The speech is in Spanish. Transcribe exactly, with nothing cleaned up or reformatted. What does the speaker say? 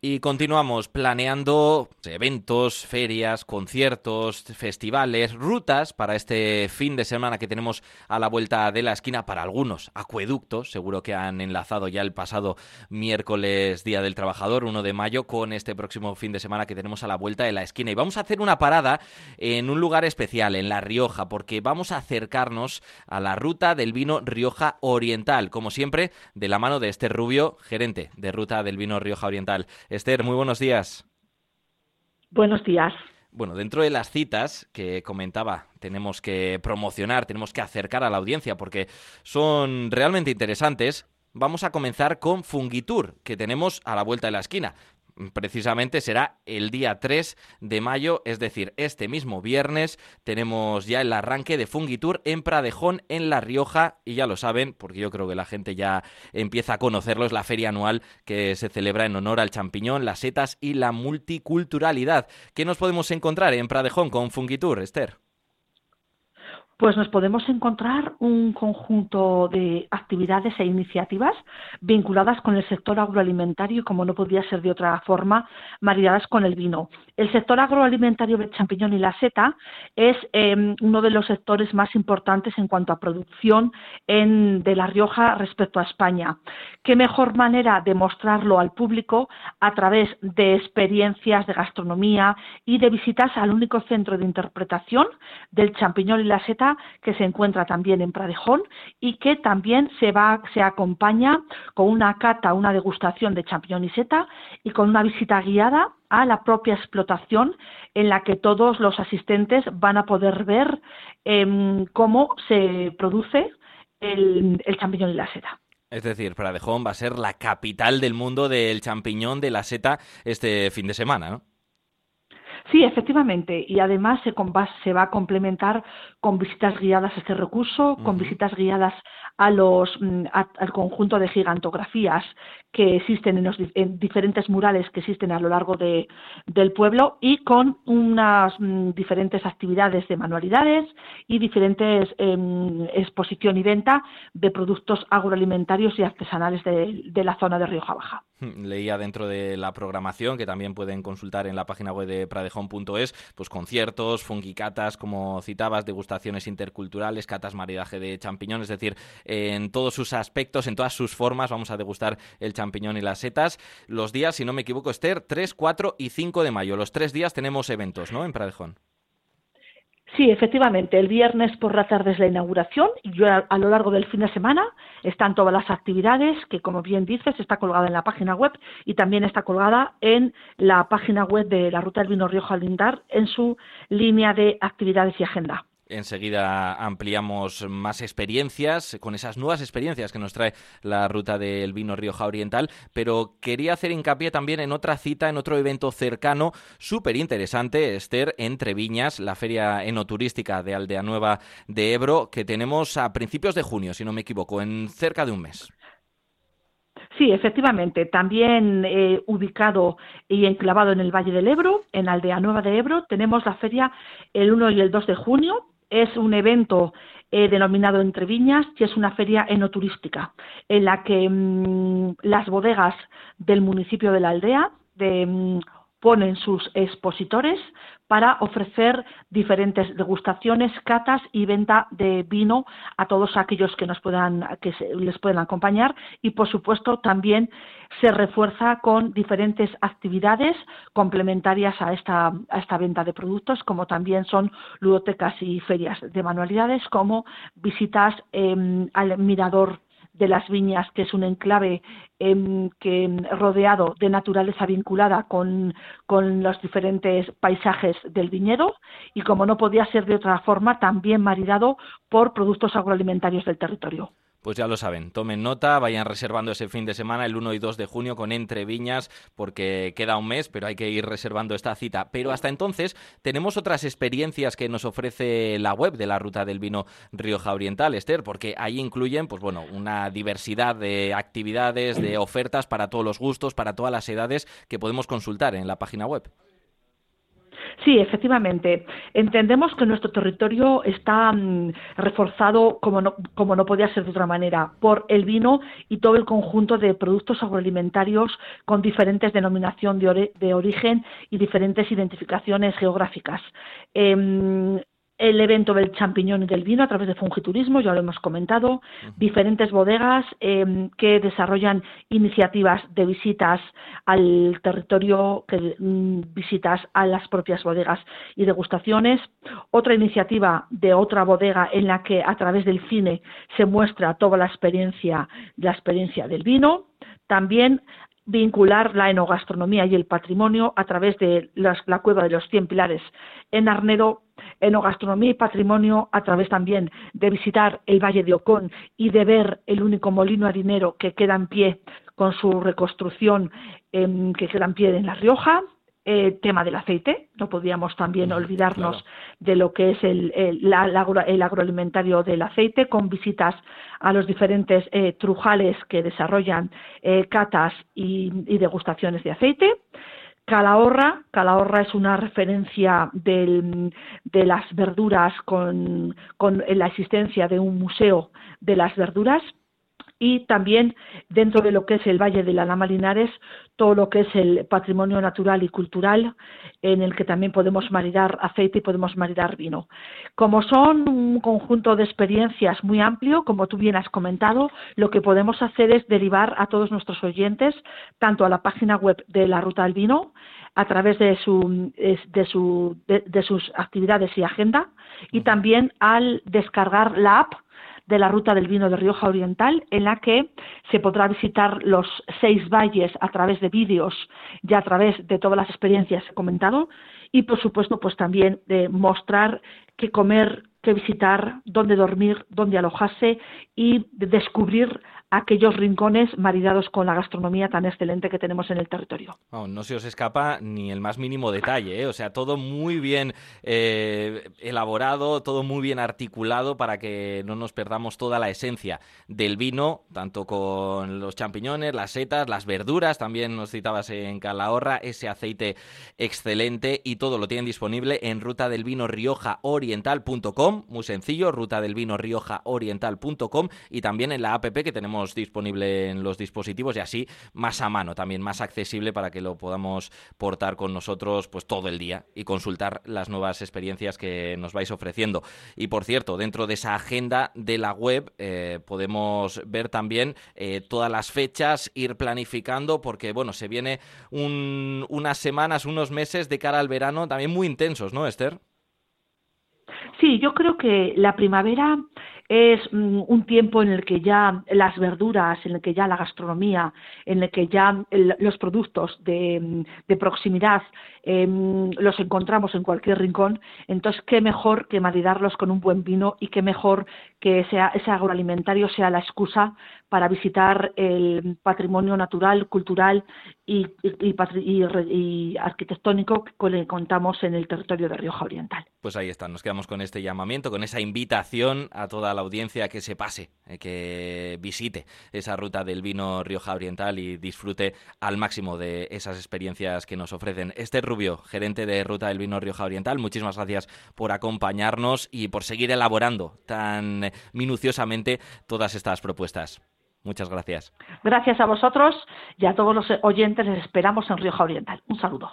Y continuamos planeando eventos, ferias, conciertos, festivales, rutas para este fin de semana que tenemos a la vuelta de la esquina. Para algunos, acueductos, seguro que han enlazado ya el pasado miércoles, Día del Trabajador, uno de mayo, con este próximo fin de semana que tenemos a la vuelta de la esquina. Y vamos a hacer una parada en un lugar especial, en La Rioja, porque vamos a acercarnos a la ruta del vino Rioja Oriental, como siempre, de la mano de Esther Rubio, gerente de Ruta del Vino Rioja Oriental. Esther, muy buenos días. Buenos días. Bueno, dentro de las citas que comentaba, tenemos que promocionar, tenemos que acercar a la audiencia porque son realmente interesantes. Vamos a comenzar con Fungitour, que tenemos a la vuelta de la esquina. Precisamente será el día tres de mayo, es decir, este mismo viernes tenemos ya el arranque de Fungitour en Pradejón, en La Rioja, y ya lo saben, porque yo creo que la gente ya empieza a conocerlo, es la feria anual que se celebra en honor al champiñón, las setas y la multiculturalidad. ¿Qué nos podemos encontrar en Pradejón con Fungitour, Esther? Pues nos podemos encontrar un conjunto de actividades e iniciativas vinculadas con el sector agroalimentario y, como no podía ser de otra forma, maridadas con el vino. El sector agroalimentario del champiñón y la seta es eh, uno de los sectores más importantes en cuanto a producción en, de La Rioja respecto a España. ¿Qué mejor manera de mostrarlo al público a través de experiencias de gastronomía y de visitas al único centro de interpretación del champiñón y la seta que se encuentra también en Pradejón y que también se va se acompaña con una cata, una degustación de champiñón y seta y con una visita guiada a la propia explotación en la que todos los asistentes van a poder ver eh, cómo se produce el, el champiñón y la seta. Es decir, Pradejón va a ser la capital del mundo del champiñón, de la seta, este fin de semana, ¿no? Sí, efectivamente, y además se, va, se va a complementar con visitas guiadas a este recurso, con uh-huh. visitas guiadas a los a, al conjunto de gigantografías que existen en los en diferentes murales que existen a lo largo de, del pueblo y con unas m, diferentes actividades de manualidades y diferentes eh, exposición y venta de productos agroalimentarios y artesanales de, de la zona de Rioja Baja. Leía dentro de la programación, que también pueden consultar en la página web de pradejón punto es, pues conciertos, fungicatas, como citabas, degustaciones interculturales, catas maridaje de champiñón, es decir, en todos sus aspectos, en todas sus formas, vamos a degustar el champiñón y las setas. Los días, si no me equivoco, Esther, tres, cuatro y cinco de mayo. Los tres días tenemos eventos, ¿no?, en Pradejón. Sí, efectivamente, el viernes por la tarde es la inauguración y yo, a, a lo largo del fin de semana están todas las actividades que, como bien dices, está colgada en la página web y también está colgada en la página web de la Ruta del Vino Rioja Oriental en su línea de actividades y agenda. Enseguida ampliamos más experiencias, con esas nuevas experiencias que nos trae la Ruta del Vino Rioja Oriental, pero quería hacer hincapié también en otra cita, en otro evento cercano, súper interesante, Esther, en Treviñas, la feria enoturística de Aldea Nueva de Ebro, que tenemos a principios de junio, si no me equivoco, en cerca de un mes. Sí, efectivamente, también eh, ubicado y enclavado en el Valle del Ebro, en Aldea Nueva de Ebro, tenemos la feria el uno y el dos de junio. Es un evento eh, denominado Entre Viñas y es una feria enoturística en la que mmm, las bodegas del municipio de la aldea de, mmm, ponen sus expositores para ofrecer diferentes degustaciones, catas y venta de vino a todos aquellos que nos puedan, que se, les puedan acompañar y, por supuesto, también se refuerza con diferentes actividades complementarias a esta, a esta venta de productos, como también son ludotecas y ferias de manualidades, como visitas eh, al mirador de las Viñas, que es un enclave eh, que rodeado de naturaleza vinculada con, con los diferentes paisajes del viñedo y, como no podía ser de otra forma, también maridado por productos agroalimentarios del territorio. Pues ya lo saben, tomen nota, vayan reservando ese fin de semana, el uno y dos de junio, con Entre Viñas, porque queda un mes, pero hay que ir reservando esta cita. Pero hasta entonces tenemos otras experiencias que nos ofrece la web de la Ruta del Vino Rioja Oriental, Esther, porque ahí incluyen, pues bueno, una diversidad de actividades, de ofertas para todos los gustos, para todas las edades, que podemos consultar en la página web. Sí, efectivamente. Entendemos que nuestro territorio está mm, reforzado, como no, como no podía ser de otra manera, por el vino y todo el conjunto de productos agroalimentarios con diferentes denominación de, ori- de origen y diferentes identificaciones geográficas. Em, el evento del champiñón y del vino a través de Fungiturismo, ya lo hemos comentado, Ujú. diferentes bodegas eh, que desarrollan iniciativas de visitas al territorio, que, mm, visitas a las propias bodegas y degustaciones. Otra iniciativa de otra bodega en la que a través del cine se muestra toda la experiencia, la experiencia del vino. También vincular la enogastronomía y el patrimonio a través de las, la cueva de los cien pilares en Arnedo, enogastronomía y patrimonio a través también de visitar el Valle de Ocón y de ver el único molino harinero que queda en pie con su reconstrucción eh, que queda en pie en La Rioja. Eh, tema del aceite, no podíamos también Ujú, olvidarnos claro. de lo que es el, el, la, la, el agroalimentario del aceite, con visitas a los diferentes eh, trujales que desarrollan eh, catas y, y degustaciones de aceite. Calahorra, Calahorra es una referencia del, de las verduras con, con la existencia de un museo de las verduras. Y también dentro de lo que es el Valle de la Lama Linares, todo lo que es el patrimonio natural y cultural, en el que también podemos maridar aceite y podemos maridar vino. Como son un conjunto de experiencias muy amplio, como tú bien has comentado, lo que podemos hacer es derivar a todos nuestros oyentes, tanto a la página web de la Ruta del Vino, a través de, su, de, su, de, de sus actividades y agenda, y Ujú. también al descargar la app de la Ruta del Vino de Rioja Oriental, en la que se podrá visitar los seis valles a través de vídeos y a través de todas las experiencias que he comentado, y por supuesto pues también de mostrar qué comer, qué visitar, dónde dormir, dónde alojarse y de descubrir aquellos rincones maridados con la gastronomía tan excelente que tenemos en el territorio. Vamos, no se os escapa ni el más mínimo detalle, ¿eh? O sea, todo muy bien eh, elaborado, todo muy bien articulado para que no nos perdamos toda la esencia del vino, tanto con los champiñones, las setas, las verduras, también nos citabas en Calahorra, ese aceite excelente, y todo lo tienen disponible en ruta del vino rioja oriental punto com, muy sencillo, ruta del vino rioja oriental punto com, y también en la app que tenemos disponible en los dispositivos, y así más a mano, también más accesible para que lo podamos portar con nosotros pues todo el día y consultar las nuevas experiencias que nos vais ofreciendo. Y por cierto, dentro de esa agenda de la web eh, podemos ver también eh, todas las fechas, ir planificando, porque bueno, se viene un, unas semanas, unos meses de cara al verano también muy intensos, ¿no, Esther? Sí, yo creo que la primavera es mm, un tiempo en el que ya las verduras, en el que ya la gastronomía, en el que ya el- los productos de, mm, de proximidad em, los encontramos en cualquier rincón. Entonces, qué mejor que maridarlos con un buen vino, y qué mejor que sea, ese agroalimentario sea la excusa para visitar el patrimonio natural, cultural y, y- y patri- y re- y arquitectónico que contamos en el territorio de Rioja Oriental. Pues ahí está, nos quedamos con este llamamiento, con esa invitación a toda la audiencia que se pase, eh, que visite esa ruta del vino Rioja Oriental y disfrute al máximo de esas experiencias que nos ofrecen. Esther Rubio, gerente de Ruta del Vino Rioja Oriental, muchísimas gracias por acompañarnos y por seguir elaborando tan minuciosamente todas estas propuestas. Muchas gracias. Gracias a vosotros y a todos los oyentes, les esperamos en Rioja Oriental. Un saludo.